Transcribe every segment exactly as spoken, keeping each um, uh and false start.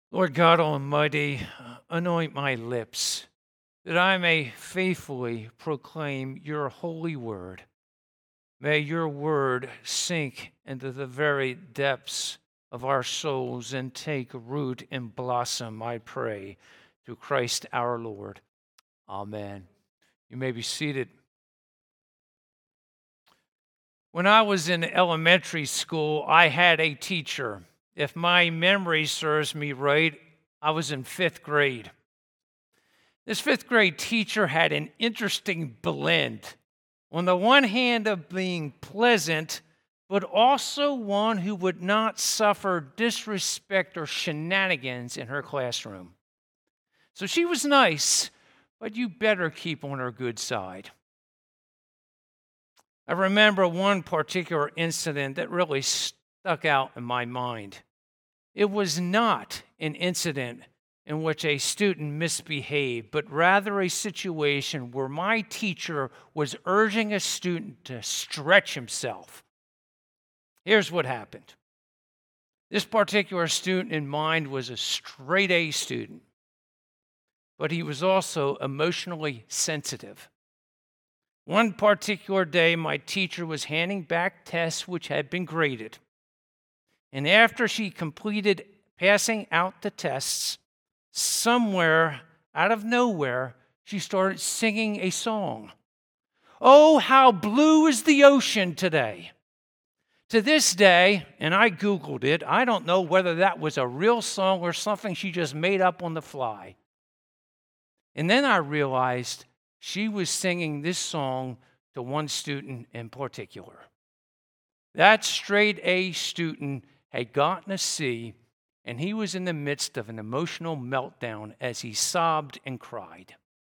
Lord God Almighty, anoint my lips that I may faithfully proclaim your holy word. May your word sink into the very depths of our souls and take root and blossom, I pray, through Christ our Lord. Amen. You may be seated. When I was in elementary school, I had a teacher. If my memory serves me right, I was in fifth grade. This fifth grade teacher had an interesting blend. On the one hand, of being pleasant, but also one who would not suffer disrespect or shenanigans in her classroom. So she was nice, but you better keep on her good side. I remember one particular incident that really stuck out in my mind. It was not an incident in which a student misbehaved, but rather a situation where my teacher was urging a student to stretch himself. Here's what happened. This particular student in mind was a straight A student, but he was also emotionally sensitive. One particular day, my teacher was handing back tests which had been graded. And after she completed passing out the tests, somewhere out of nowhere, she started singing a song. Oh, how blue is the ocean today. To this day, and I Googled it, I don't know whether that was a real song or something she just made up on the fly. And then I realized she was singing this song to one student in particular. That straight A student had gotten a C, and he was in the midst of an emotional meltdown as he sobbed and cried.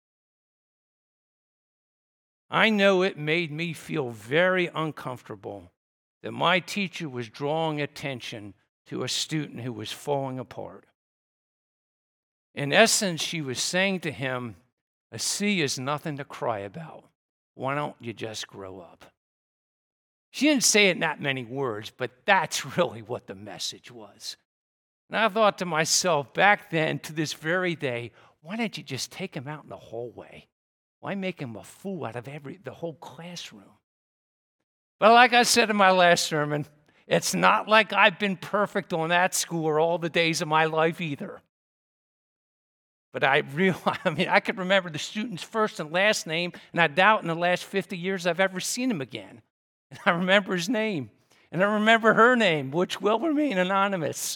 I know it made me feel very uncomfortable that my teacher was drawing attention to a student who was falling apart. In essence, she was saying to him, a C is nothing to cry about. Why don't you just grow up? She didn't say it in that many words, but that's really what the message was. And I thought to myself back then to this very day, why didn't you just take him out in the hallway? Why make him a fool out of every the whole classroom? But like I said in my last sermon, it's not like I've been perfect on that score all the days of my life either. But I realize, I mean, I could remember the student's first and last name, and I doubt in the last fifty years I've ever seen him again. And I remember his name, and I remember her name, which will remain anonymous.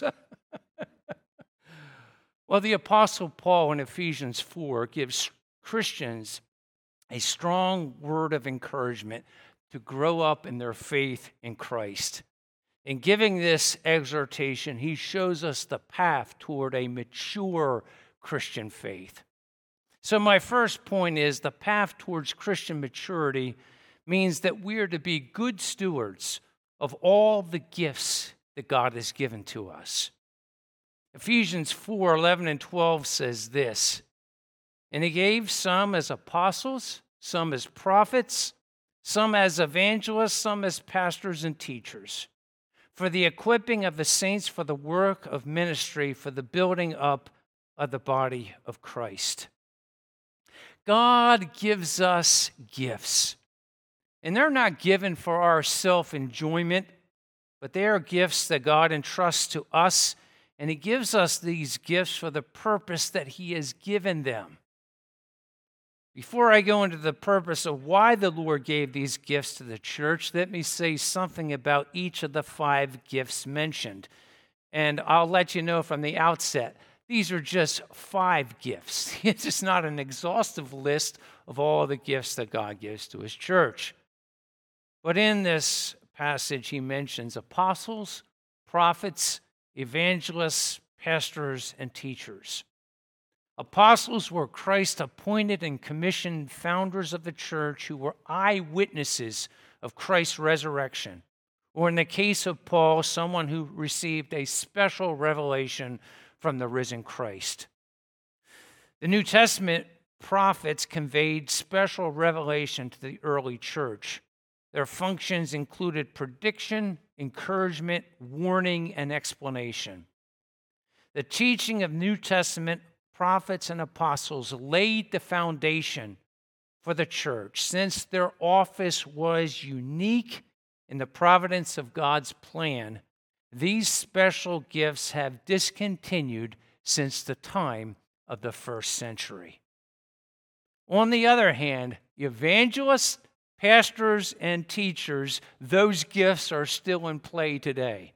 Well, the Apostle Paul in Ephesians four gives Christians a strong word of encouragement to grow up in their faith in Christ. In giving this exhortation, he shows us the path toward a mature Christian faith. So my first point is the path towards Christian maturity means that we are to be good stewards of all the gifts that God has given to us. Ephesians four eleven and twelve says this, and he gave some as apostles, some as prophets, some as evangelists, some as pastors and teachers, for the equipping of the saints for the work of ministry, for the building up of the body of Christ. God gives us gifts, and they're not given for our self-enjoyment, but they are gifts that God entrusts to us, and he gives us these gifts for the purpose that he has given them. Before I go into the purpose of why the Lord gave these gifts to the church, let me say something about each of the five gifts mentioned. And I'll let you know from the outset, these are just five gifts. It's just not an exhaustive list of all the gifts that God gives to his church. But in this passage, he mentions apostles, prophets, evangelists, pastors, and teachers. Apostles were Christ appointed and commissioned founders of the church who were eyewitnesses of Christ's resurrection, or in the case of Paul, someone who received a special revelation from the risen Christ. The New Testament prophets conveyed special revelation to the early church. Their functions included prediction, encouragement, warning, and explanation. The teaching of New Testament prophets and apostles laid the foundation for the church, since their office was unique in the providence of God's plan. These special gifts have discontinued since the time of the first century. On the other hand, evangelists, pastors, and teachers, those gifts are still in play today.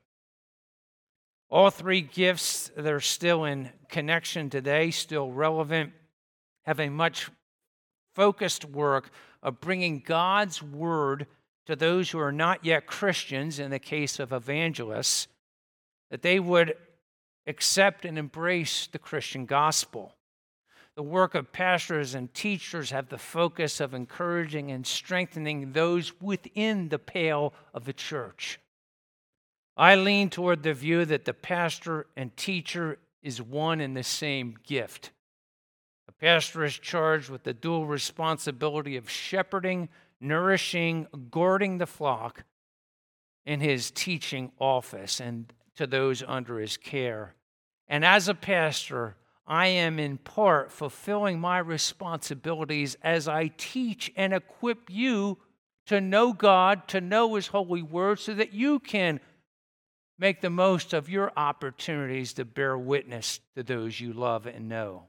All three gifts that are still in connection today, still relevant, have a much focused work of bringing God's word to those who are not yet Christians, in the case of evangelists, that they would accept and embrace the Christian gospel. The work of pastors and teachers have the focus of encouraging and strengthening those within the pale of the church. I lean toward the view that the pastor and teacher is one and the same gift. The pastor is charged with the dual responsibility of shepherding, nourishing, guarding the flock in his teaching office and to those under his care. And as a pastor, I am in part fulfilling my responsibilities as I teach and equip you to know God, to know his holy word, so that you can make the most of your opportunities to bear witness to those you love and know.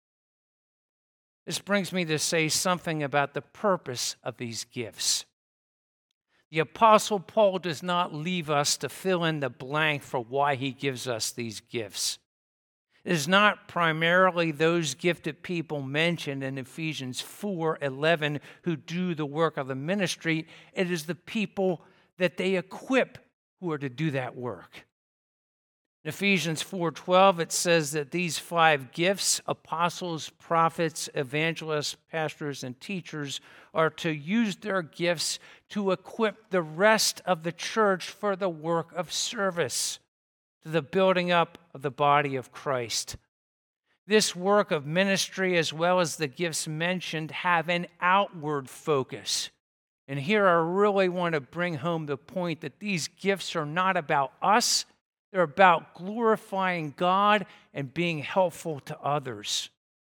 This brings me to say something about the purpose of these gifts. The Apostle Paul does not leave us to fill in the blank for why he gives us these gifts. It is not primarily those gifted people mentioned in Ephesians four eleven who do the work of the ministry. It is the people that they equip who are to do that work. In Ephesians four twelve, it says that these five gifts, apostles, prophets, evangelists, pastors, and teachers, are to use their gifts to equip the rest of the church for the work of service, to the building up of the body of Christ. This work of ministry, as well as the gifts mentioned, have an outward focus. And here I really want to bring home the point that these gifts are not about us. They're about glorifying God and being helpful to others.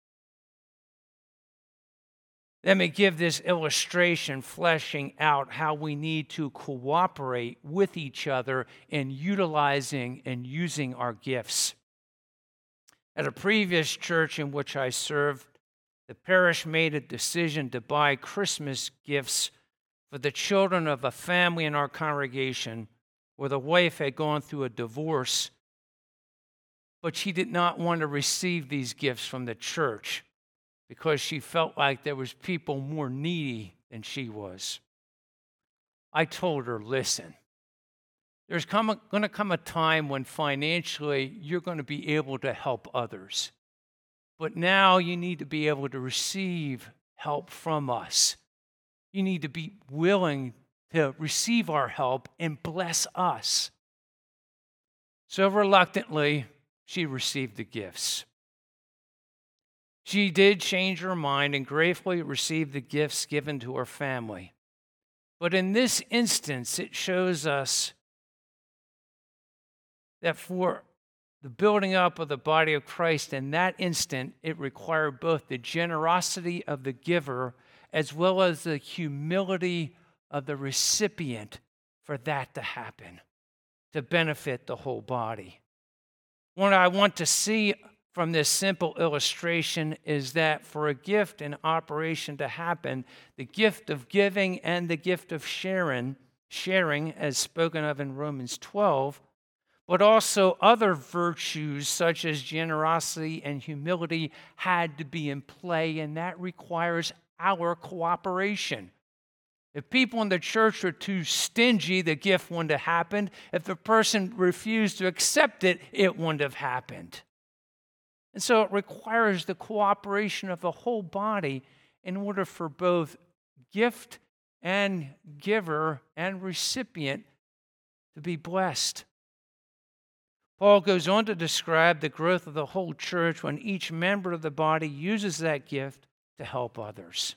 Let me give this illustration fleshing out how we need to cooperate with each other in utilizing and using our gifts. At a previous church in which I served, the parish made a decision to buy Christmas gifts for the children of a family in our congregation where the wife had gone through a divorce, but she did not want to receive these gifts from the church because she felt like there was people more needy than she was. I told her, listen, there's going to come a time when financially you're going to be able to help others, but now you need to be able to receive help from us. You need to be willing to receive our help and bless us. So reluctantly, she received the gifts. She did change her mind and gratefully received the gifts given to her family. But in this instance, it shows us that for the building up of the body of Christ, in that instant, it required both the generosity of the giver as well as the humility of the recipient for that to happen, to benefit the whole body. What I want to see from this simple illustration is that for a gift in operation to happen, the gift of giving and the gift of sharing, sharing as spoken of in Romans twelve, but also other virtues such as generosity and humility had to be in play, and that requires our cooperation. If people in the church are too stingy, the gift wouldn't have happened. If the person refused to accept it, it wouldn't have happened. And so it requires the cooperation of the whole body in order for both gift and giver and recipient to be blessed. Paul goes on to describe the growth of the whole church when each member of the body uses that gift to help others.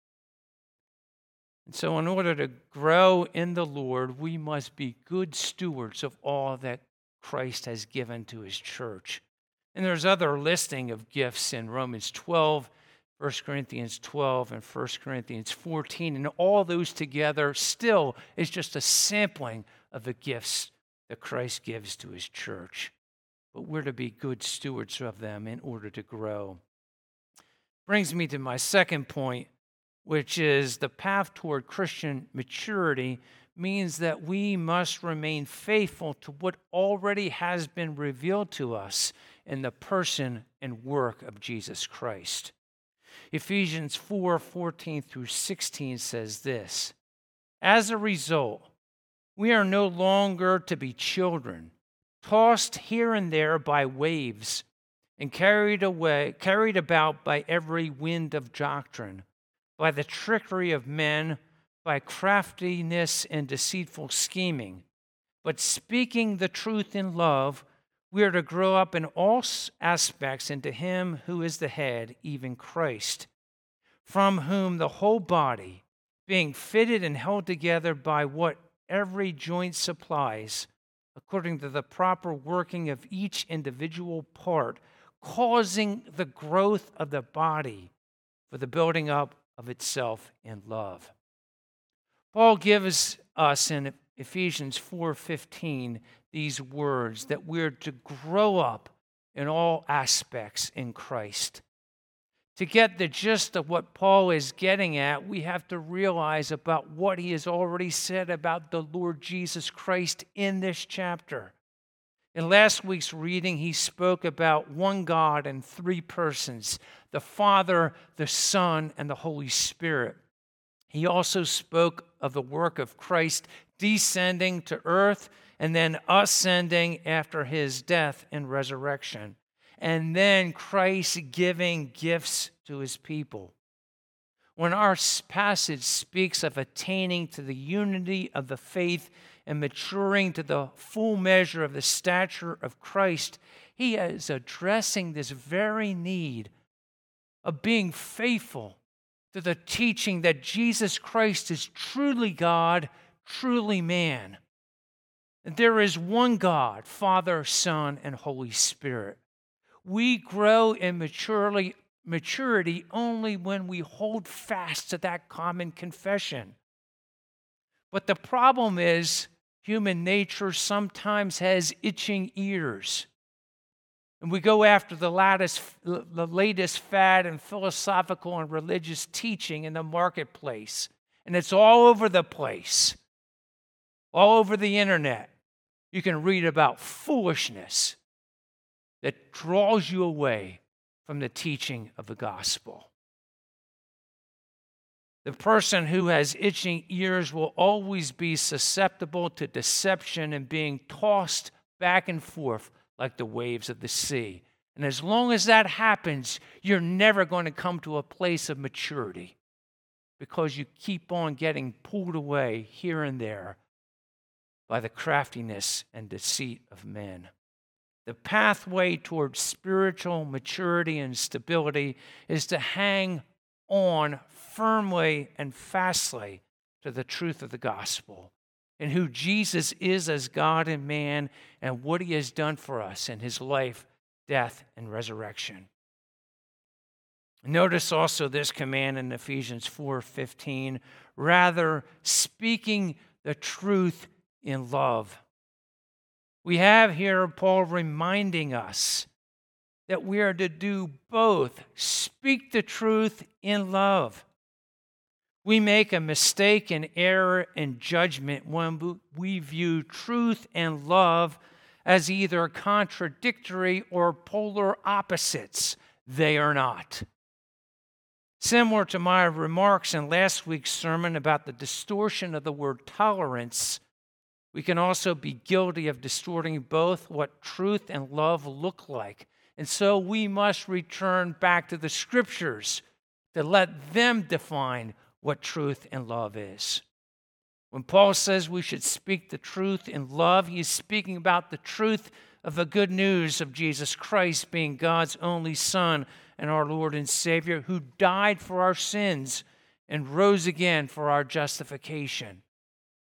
And so in order to grow in the Lord, we must be good stewards of all that Christ has given to his church. And there's other listing of gifts in Romans twelve, First Corinthians twelve, and First Corinthians fourteen. And all those together still is just a sampling of the gifts that Christ gives to his church. But we're to be good stewards of them in order to grow. Brings me to my second point, which is the path toward Christian maturity means that we must remain faithful to what already has been revealed to us in the person and work of Jesus Christ. Ephesians four, fourteen through sixteen says this, "As a result, we are no longer to be children, tossed here and there by waves, and carried away, carried about by every wind of doctrine, by the trickery of men, by craftiness and deceitful scheming. But speaking the truth in love, we are to grow up in all aspects into him who is the head, even Christ, from whom the whole body, being fitted and held together by what every joint supplies, according to the proper working of each individual part, causing the growth of the body for the building up of itself in love." Paul gives us in Ephesians four fifteen these words that we're to grow up in all aspects in Christ. To get the gist of what Paul is getting at, we have to realize about what he has already said about the Lord Jesus Christ in this chapter. In last week's reading, he spoke about one God in three persons, the Father, the Son, and the Holy Spirit. He also spoke of the work of Christ descending to earth and then ascending after his death and resurrection, and then Christ giving gifts to his people. When our passage speaks of attaining to the unity of the faith and maturing to the full measure of the stature of Christ, he is addressing this very need of being faithful to the teaching that Jesus Christ is truly God, truly man. And there is one God, Father, Son, and Holy Spirit. We grow in maturity, maturity only when we hold fast to that common confession. But the problem is, human nature sometimes has itching ears. And we go after the latest, the latest fad in philosophical and religious teaching in the marketplace. And it's all over the place, all over the internet. You can read about foolishness that draws you away from the teaching of the gospel. The person who has itching ears will always be susceptible to deception and being tossed back and forth like the waves of the sea. And as long as that happens, you're never going to come to a place of maturity because you keep on getting pulled away here and there by the craftiness and deceit of men. The pathway towards spiritual maturity and stability is to hang on firmly and fastly to the truth of the gospel and who Jesus is as God and man and what he has done for us in his life, death, and resurrection. Notice also this command in Ephesians four fifteen, rather speaking the truth in love. We have here Paul reminding us that we are to do both, speak the truth in love. We make a mistake and error in judgment when we view truth and love as either contradictory or polar opposites. They are not. Similar to my remarks in last week's sermon about the distortion of the word tolerance, we can also be guilty of distorting both what truth and love look like. And so we must return back to the scriptures to let them define what truth and love is. When Paul says we should speak the truth in love, he's speaking about the truth of the good news of Jesus Christ being God's only Son and our Lord and Savior, who died for our sins and rose again for our justification.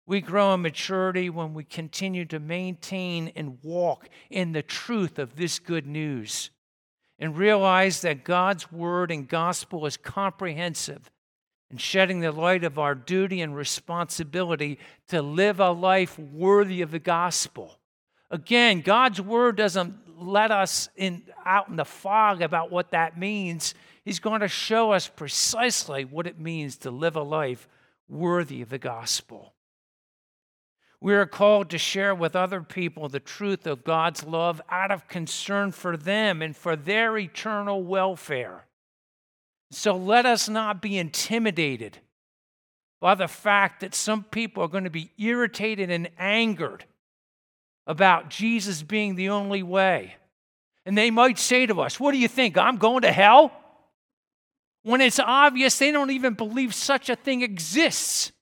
We grow in maturity when we continue to maintain and walk in the truth of this good news and realize that God's word and gospel is comprehensive and shedding the light of our duty and responsibility to live a life worthy of the gospel. Again, God's word doesn't let us in, out in the fog about what that means. He's going to show us precisely what it means to live a life worthy of the gospel. We are called to share with other people the truth of God's love out of concern for them and for their eternal welfare. So let us not be intimidated by the fact that some people are going to be irritated and angered about Jesus being the only way. And they might say to us, "What do you think? I'm going to hell?" When it's obvious they don't even believe such a thing exists.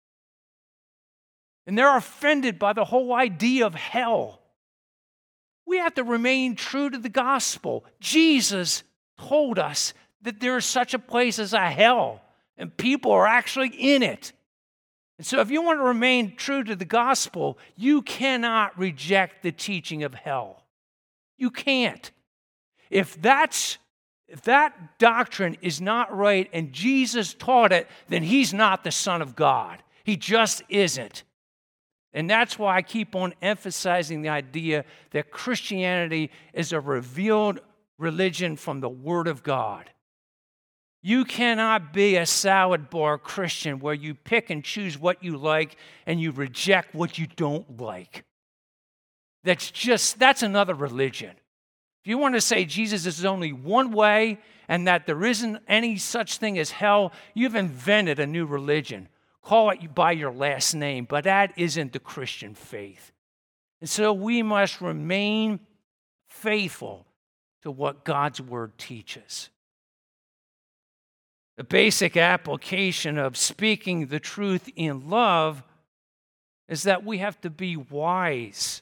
And they're offended by the whole idea of hell. We have to remain true to the gospel. Jesus told us that there is such a place as a hell, and people are actually in it. And so if you want to remain true to the gospel, you cannot reject the teaching of hell. You can't. If that's if that doctrine is not right and Jesus taught it, then he's not the Son of God. He just isn't. And that's why I keep on emphasizing the idea that Christianity is a revealed religion from the Word of God. You cannot be a salad bar Christian where you pick and choose what you like and you reject what you don't like. That's just, that's another religion. If you want to say Jesus is only one way and that there isn't any such thing as hell, you've invented a new religion. Call it by your last name, but that isn't the Christian faith. And so we must remain faithful to what God's word teaches. The basic application of speaking the truth in love is that we have to be wise.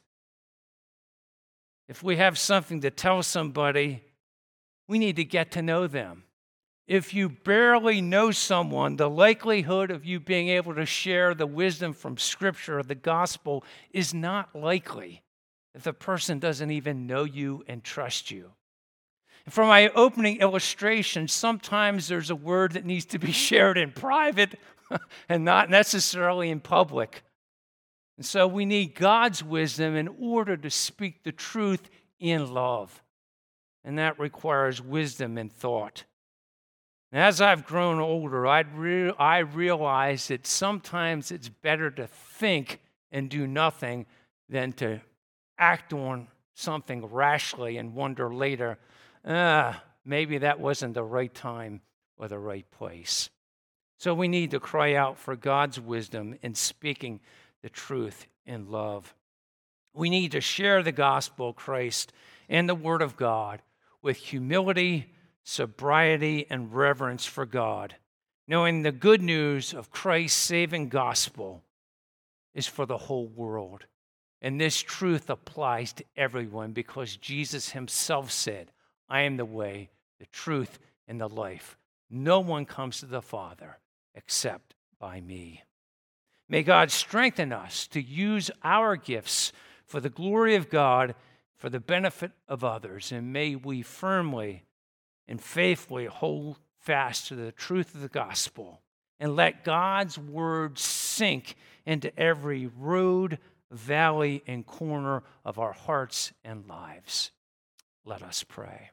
If we have something to tell somebody, we need to get to know them. If you barely know someone, the likelihood of you being able to share the wisdom from Scripture or the gospel is not likely if the person doesn't even know you and trust you. For my opening illustration, sometimes there's a word that needs to be shared in private and not necessarily in public. And so we need God's wisdom in order to speak the truth in love. And that requires wisdom and thought. And as I've grown older, I'd re- I realize that sometimes it's better to think and do nothing than to act on something rashly and wonder later, ah, maybe that wasn't the right time or the right place. So we need to cry out for God's wisdom in speaking the truth in love. We need to share the gospel of Christ and the Word of God with humility, sobriety, and reverence for God, knowing the good news of Christ's saving gospel is for the whole world. And this truth applies to everyone because Jesus himself said, "I am the way, the truth, and the life. No one comes to the Father except by me." May God strengthen us to use our gifts for the glory of God, for the benefit of others, and may we firmly and faithfully hold fast to the truth of the gospel and let God's word sink into every road, valley, and corner of our hearts and lives. Let us pray.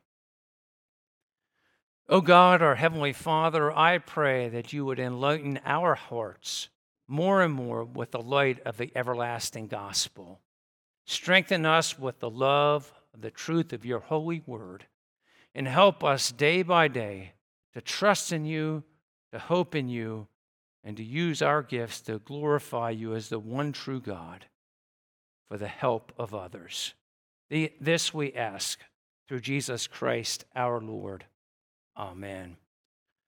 O God, our Heavenly Father, I pray that you would enlighten our hearts more and more with the light of the everlasting gospel. Strengthen us with the love of the truth of your holy word, and help us day by day to trust in you, to hope in you, and to use our gifts to glorify you as the one true God for the help of others. This we ask through Jesus Christ our Lord. Amen.